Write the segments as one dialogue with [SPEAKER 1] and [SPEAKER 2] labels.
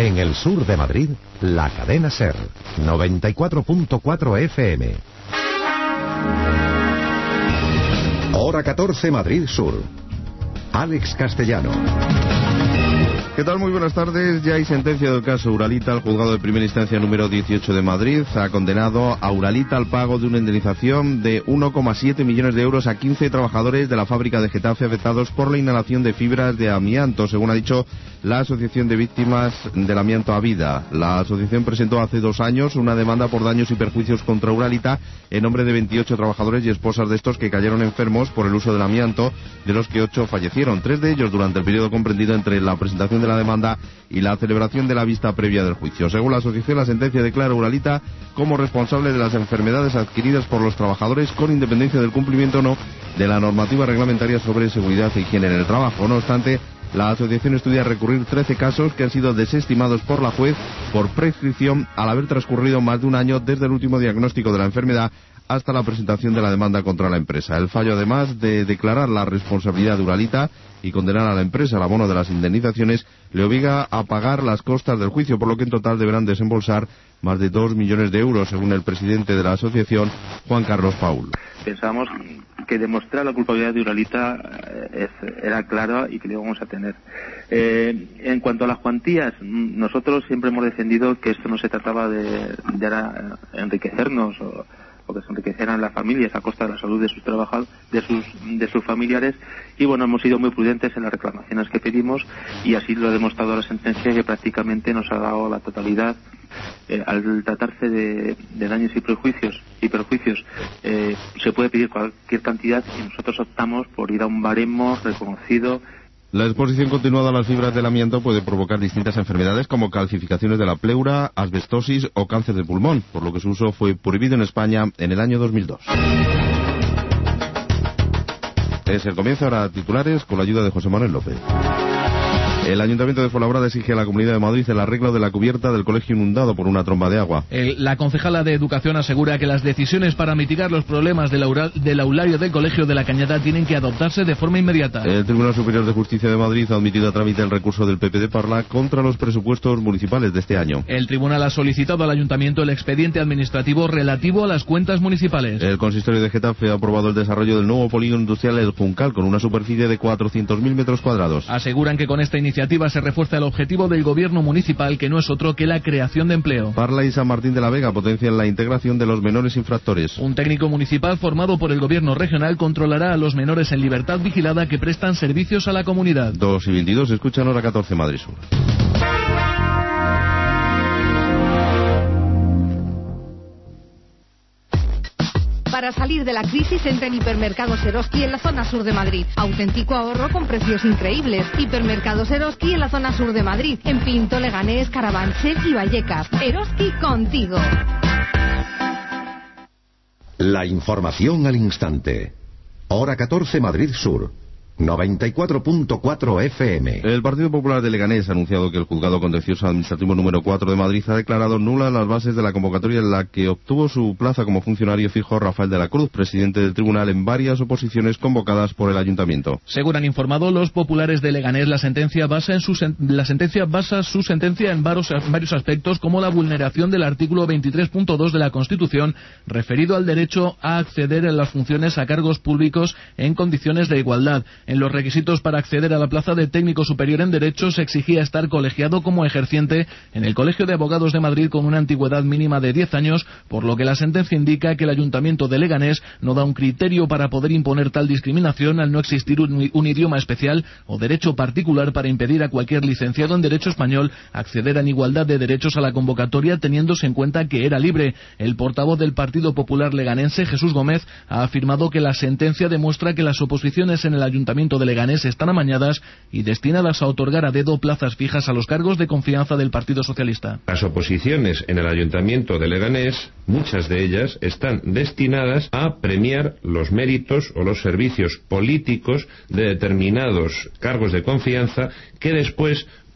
[SPEAKER 1] En el sur de Madrid, la cadena SER, 94.4 FM. Hora 14, Madrid Sur. Alex Castellano.
[SPEAKER 2] ¿Qué tal? Muy buenas tardes. Ya hay sentencia del caso Uralita. El juzgado de primera instancia número 18 de Madrid ha condenado a Uralita al pago de una indemnización de 1,7 millones de euros a 15 trabajadores de la fábrica de Getafe afectados por la inhalación de fibras de amianto, según ha dicho la Asociación de Víctimas del Amianto Avida. La asociación presentó hace 2 años una demanda por daños y perjuicios contra Uralita en nombre de 28 trabajadores y esposas de estos que cayeron enfermos por el uso del amianto, de los que 8 fallecieron, 3 de ellos durante el periodo comprendido entre la presentación de la demanda y la celebración de la vista previa del juicio. Según la asociación, la sentencia declara a Uralita como responsable de las enfermedades adquiridas por los trabajadores, con independencia del cumplimiento o no de la normativa reglamentaria sobre seguridad e higiene en el trabajo. No obstante, la asociación estudia recurrir 13 casos que han sido desestimados por la juez por prescripción al haber transcurrido más de un año desde el último diagnóstico de la enfermedad hasta la presentación de la demanda contra la empresa. El fallo, además de declarar la responsabilidad de Uralita y condenar a la empresa al abono de las indemnizaciones, le obliga a pagar las costas del juicio, por lo que en total deberán desembolsar más de 2 millones de euros, según el presidente de la asociación, Juan Carlos Paul.
[SPEAKER 3] Pensábamos que demostrar la culpabilidad de Uralita era claro y que lo íbamos a tener. En cuanto a las cuantías, nosotros siempre hemos defendido que esto no se trataba de enriquecernos o que se enriquecieran las familias a costa de la salud de sus trabajadores, de sus familiares, y bueno, hemos sido muy prudentes en las reclamaciones que pedimos, y así lo ha demostrado la sentencia, que prácticamente nos ha dado la totalidad. Al tratarse de daños y perjuicios se puede pedir cualquier cantidad, y nosotros optamos por ir a un baremo reconocido.
[SPEAKER 2] La exposición continuada a las fibras del amianto puede provocar distintas enfermedades como calcificaciones de la pleura, asbestosis o cáncer de pulmón, por lo que su uso fue prohibido en España en el año 2002. Es el comienzo, ahora titulares con la ayuda de José Manuel López. El Ayuntamiento de Fuenlabrada exige a la Comunidad de Madrid el arreglo de la cubierta del colegio inundado por una tromba de agua.
[SPEAKER 4] La concejala de Educación asegura que las decisiones para mitigar los problemas del aulario del Colegio de la Cañada tienen que adoptarse de forma inmediata.
[SPEAKER 2] El Tribunal Superior de Justicia de Madrid ha admitido a trámite el recurso del PP de Parla contra los presupuestos municipales de este año.
[SPEAKER 4] El tribunal ha solicitado al Ayuntamiento el expediente administrativo relativo a las cuentas municipales.
[SPEAKER 2] El consistorio de Getafe ha aprobado el desarrollo del nuevo polígono industrial El Juncal con una superficie de 400.000 metros cuadrados.
[SPEAKER 4] Aseguran que con esta iniciativa se refuerza el objetivo del gobierno municipal, que no es otro que la creación de empleo.
[SPEAKER 2] Parla y San Martín de la Vega potencian la integración de los menores infractores.
[SPEAKER 4] Un técnico municipal formado por el gobierno regional controlará a los menores en libertad vigilada que prestan servicios a la comunidad.
[SPEAKER 2] 2:22, escuchan Hora 14, Madrid Sur.
[SPEAKER 5] Para salir de la crisis, entra en Hipermercados Eroski en la zona sur de Madrid. Auténtico ahorro con precios increíbles. Hipermercados Eroski en la zona sur de Madrid. En Pinto, Leganés, Carabanchel y Vallecas. Eroski contigo.
[SPEAKER 1] La información al instante. Hora 14, Madrid Sur. 94.4 FM.
[SPEAKER 2] El Partido Popular de Leganés ha anunciado que el Juzgado Contencioso Administrativo número 4 de Madrid ha declarado nulas las bases de la convocatoria en la que obtuvo su plaza como funcionario fijo Rafael de la Cruz, presidente del tribunal, en varias oposiciones convocadas por el Ayuntamiento.
[SPEAKER 4] Según han informado los populares de Leganés, la sentencia basa su sentencia en varios aspectos, como la vulneración del artículo 23.2 de la Constitución, referido al derecho a acceder a las funciones a cargos públicos en condiciones de igualdad. En los requisitos para acceder a la plaza de técnico superior en Derecho se exigía estar colegiado como ejerciente en el Colegio de Abogados de Madrid con una antigüedad mínima de 10 años, por lo que la sentencia indica que el Ayuntamiento de Leganés no da un criterio para poder imponer tal discriminación al no existir un idioma especial o derecho particular para impedir a cualquier licenciado en Derecho español acceder en igualdad de derechos a la convocatoria, teniéndose en cuenta que era libre. El portavoz del Partido Popular leganense, Jesús Gómez, ha afirmado que la sentencia demuestra que las oposiciones en el Ayuntamiento de Leganés están amañadas y destinadas a otorgar a dedo plazas fijas a los cargos de confianza del Partido Socialista.
[SPEAKER 6] Las oposiciones en el Ayuntamiento de Leganés, muchas de ellas, están destinadas a premiar los méritos o los servicios políticos de determinados cargos de confianza que después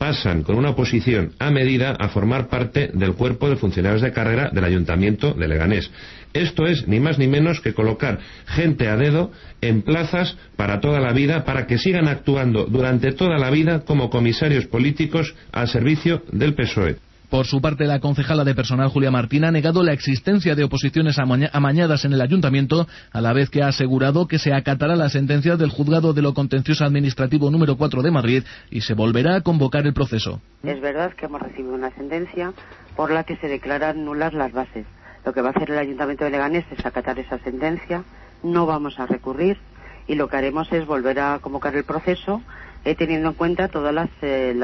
[SPEAKER 6] pasan con una oposición a medida a formar parte del cuerpo de funcionarios de carrera del Ayuntamiento de Leganés. Esto es ni más ni menos que colocar gente a dedo en plazas para toda la vida, para que sigan actuando durante toda la vida como comisarios políticos al servicio del PSOE.
[SPEAKER 4] Por su parte, la concejala de personal, Julia Martín, ha negado la existencia de oposiciones amañadas en el ayuntamiento, a la vez que ha asegurado que se acatará la sentencia del Juzgado de lo Contencioso Administrativo número 4 de Madrid y se volverá a convocar el proceso.
[SPEAKER 7] Es verdad que hemos recibido una sentencia por la que se declaran nulas las bases. Lo que va a hacer el Ayuntamiento de Leganés es acatar esa sentencia, no vamos a recurrir y lo que haremos es volver a convocar el proceso teniendo en cuenta todas las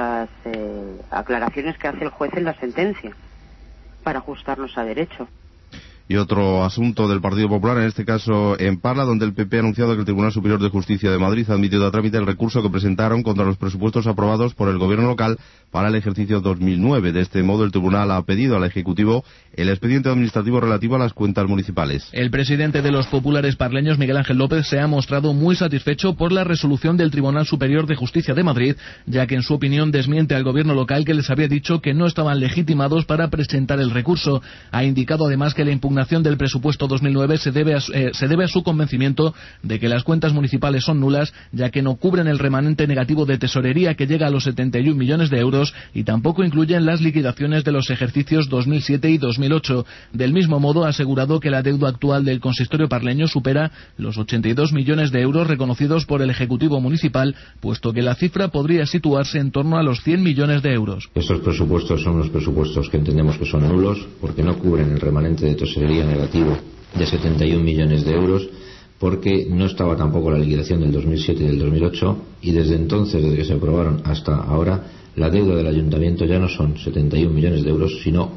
[SPEAKER 7] aclaraciones que hace el juez en la sentencia para ajustarnos a derecho.
[SPEAKER 2] Y otro asunto del Partido Popular, en este caso en Parla, donde el PP ha anunciado que el Tribunal Superior de Justicia de Madrid ha admitido a trámite el recurso que presentaron contra los presupuestos aprobados por el Gobierno local para el ejercicio 2009. De este modo, el Tribunal ha pedido al Ejecutivo el expediente administrativo relativo a las cuentas municipales.
[SPEAKER 4] El presidente de los populares parleños, Miguel Ángel López, se ha mostrado muy satisfecho por la resolución del Tribunal Superior de Justicia de Madrid, ya que en su opinión desmiente al Gobierno local que les había dicho que no estaban legitimados para presentar el recurso. Ha indicado además que la impugnación del presupuesto 2009 se debe a su convencimiento de que las cuentas municipales son nulas, ya que no cubren el remanente negativo de tesorería que llega a los 71 millones de euros y tampoco incluyen las liquidaciones de los ejercicios 2007 y 2008. Del mismo modo, ha asegurado que la deuda actual del consistorio parleño supera los 82 millones de euros reconocidos por el Ejecutivo Municipal, puesto que la cifra podría situarse en torno a los 100 millones de euros.
[SPEAKER 8] Estos presupuestos son los presupuestos que entendemos que son nulos, porque no cubren el remanente de tesorería negativo de 71 millones de euros, porque no estaba tampoco la liquidación del 2007 y del 2008, y desde entonces, desde que se aprobaron hasta ahora, la deuda del ayuntamiento ya no son 71 millones de euros, sino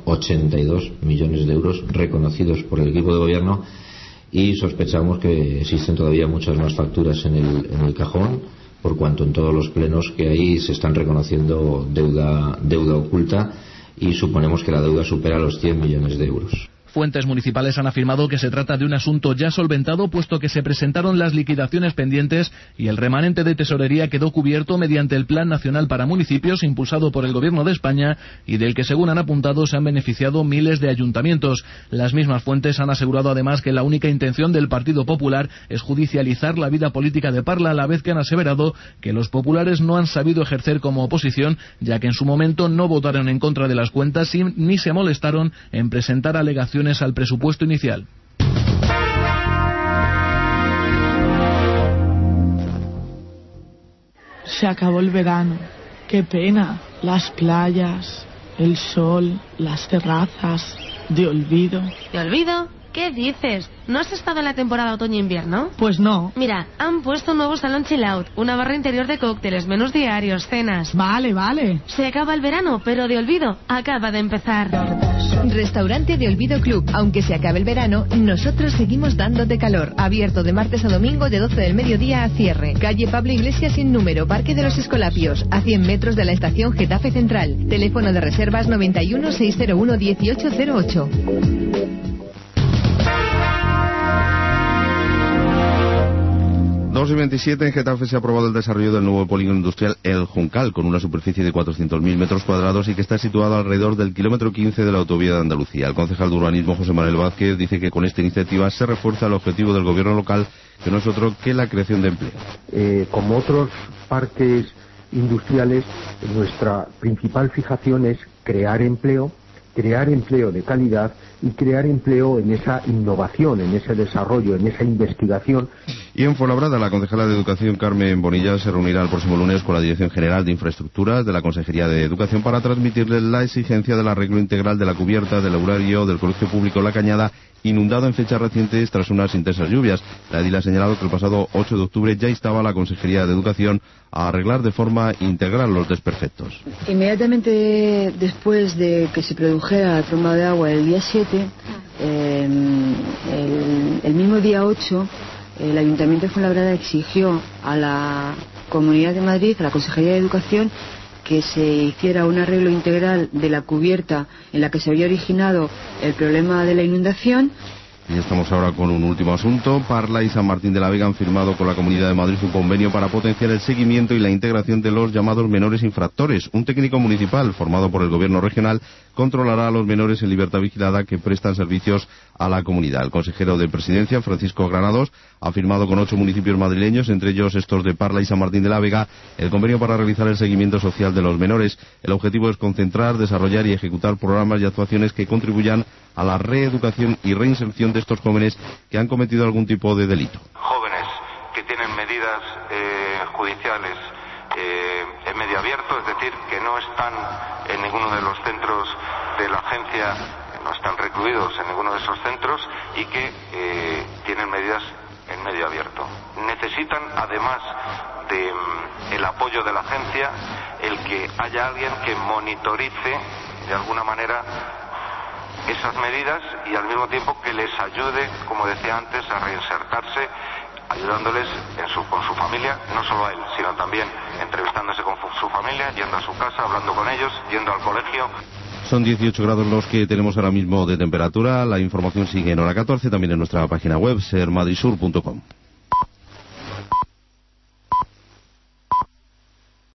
[SPEAKER 8] 82 millones de euros reconocidos por el equipo de gobierno, y sospechamos que existen todavía muchas más facturas en el cajón, por cuanto en todos los plenos que hay se están reconociendo deuda oculta, y suponemos que la deuda supera los 100 millones de euros.
[SPEAKER 4] Fuentes municipales han afirmado que se trata de un asunto ya solventado, puesto que se presentaron las liquidaciones pendientes y el remanente de tesorería quedó cubierto mediante el Plan Nacional para Municipios impulsado por el Gobierno de España y del que, según han apuntado, se han beneficiado miles de ayuntamientos. Las mismas fuentes han asegurado además que la única intención del Partido Popular es judicializar la vida política de Parla, a la vez que han aseverado que los populares no han sabido ejercer como oposición, ya que en su momento no votaron en contra de las cuentas ni se molestaron en presentar alegaciones al presupuesto inicial.
[SPEAKER 9] Se acabó el verano. Qué pena. Las playas, el sol, las terrazas, de olvido.
[SPEAKER 10] ¿De olvido? ¿Qué dices? ¿No has estado en la temporada otoño-invierno?
[SPEAKER 9] Pues no.
[SPEAKER 10] Mira, han puesto un nuevo salón chill out, una barra interior de cócteles, menús diarios, cenas.
[SPEAKER 9] Vale.
[SPEAKER 10] Se acaba el verano, pero de olvido acaba de empezar.
[SPEAKER 5] Restaurante de Olvido Club. Aunque se acabe el verano, nosotros seguimos dándote calor. Abierto de martes a domingo de 12 del mediodía a cierre. Calle Pablo Iglesias sin número, Parque de los Escolapios, a 100 metros de la estación Getafe Central. Teléfono de reservas 91 601 1808.
[SPEAKER 2] 2:27 en Getafe se ha aprobado el desarrollo del nuevo polígono industrial El Juncal, con una superficie de 400.000 metros cuadrados y que está situado alrededor del kilómetro 15 de la autovía de Andalucía. El concejal de urbanismo, José Manuel Vázquez, dice que con esta iniciativa se refuerza el objetivo del gobierno local, que no es otro que la creación de empleo.
[SPEAKER 11] Como otros parques industriales, nuestra principal fijación es crear empleo de calidad y crear empleo en esa innovación, en ese desarrollo, en esa investigación.
[SPEAKER 2] Y en Fuenlabrada, la concejala de Educación, Carmen Bonilla, se reunirá el próximo lunes con la Dirección General de Infraestructuras de la Consejería de Educación para transmitirles la exigencia del arreglo integral de la cubierta del aulario del Colegio Público La Cañada, inundado en fechas recientes tras unas intensas lluvias. La edil ha señalado que el pasado 8 de octubre ya instaba a la Consejería de Educación a arreglar de forma integral los desperfectos.
[SPEAKER 12] Inmediatamente después de que se produjera la tromba de agua el día 7, el mismo día 8, el Ayuntamiento de Fuenlabrada exigió a la Comunidad de Madrid, a la Consejería de Educación, que se hiciera un arreglo integral de la cubierta en la que se había originado el problema de la inundación
[SPEAKER 2] Y estamos ahora con un último asunto. Parla y San Martín de la Vega han firmado con la Comunidad de Madrid un convenio para potenciar el seguimiento y la integración de los llamados menores infractores. Un técnico municipal formado por el gobierno regional controlará a los menores en libertad vigilada que prestan servicios a la comunidad. El consejero de Presidencia, Francisco Granados, ha firmado con 8 municipios madrileños, entre ellos estos de Parla y San Martín de la Vega, el convenio para realizar el seguimiento social de los menores. El objetivo es concentrar, desarrollar y ejecutar programas y actuaciones que contribuyan a la reeducación y reinserción de estos jóvenes que han cometido algún tipo de delito.
[SPEAKER 13] Jóvenes que tienen medidas judiciales en medio abierto, es decir, que no están en ninguno de los centros de la agencia, no están recluidos en ninguno de esos centros y que tienen medidas en medio abierto. Necesitan, además del apoyo de la agencia, el que haya alguien que monitorice de alguna manera esas medidas y al mismo tiempo que les ayude, como decía antes, a reinsertarse, ayudándoles con su familia, no solo a él, sino también entrevistándose con su familia, yendo a su casa, hablando con ellos, yendo al colegio.
[SPEAKER 2] Son 18 grados los que tenemos ahora mismo de temperatura. La información sigue en hora 14, también en nuestra página web, sermadrisur.com.